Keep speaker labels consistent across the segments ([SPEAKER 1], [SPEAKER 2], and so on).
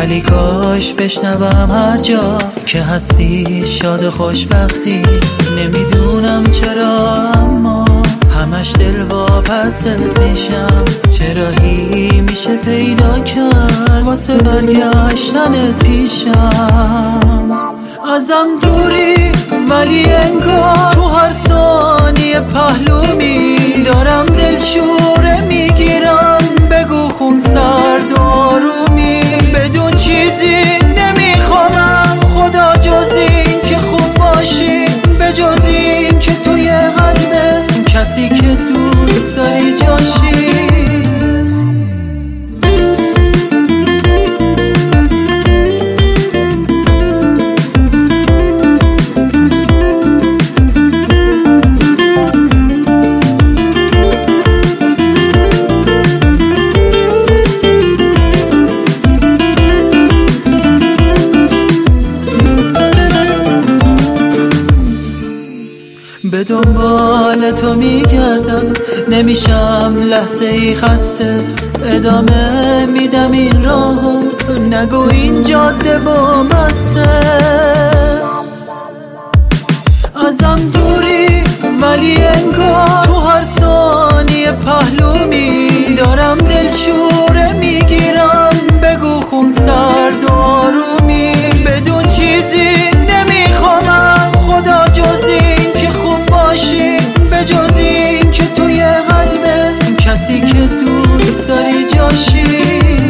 [SPEAKER 1] ولی کاش بشنوم هر جا که هستی شاد خوشبختی. نمیدونم چرا اما همش دل واپست میشم. چه راهی میشه پیدا کرد واسه برگشتنت پیشم؟ ازم دوری ولی انگار تو هر ثانیه پهلومی. دارم دلشوره میگیرم بگو خون سرد و آرومی. بدون چیزی نمیخوام خدا جز این که خوب باشی، به جز این که توی قلب کسی که دوست داری جاشی. به دنبال تو میگردم نمیشم لحظه ای خسته. ادامه میدم این راهو نگو این جاده بامسته. ازم دوری ولی انگار تو هر ثانیه پهلومی. دارم دلشوره میگیرم بگو خون سرد و آرومی. بدون چیزی نمیخوام خدا جز این که خوب باشی، به جز این که توی قلب کسی که دوست داری جاشی.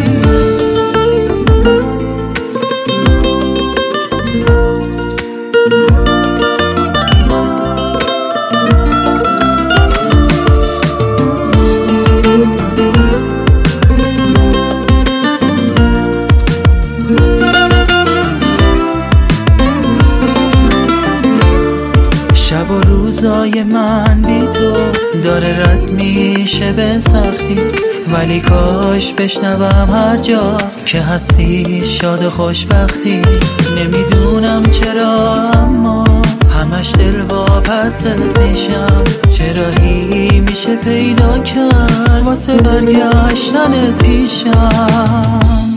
[SPEAKER 1] شب و روزای من بی تو داره رد میشه به سختی. ولی کاش بشنوم هر جا که هستی شاد خوشبختی. نمیدونم چرا اما همش دل واپست میشم. چه راهی میشه پیدا کرد واسه برگشتنت پیشم؟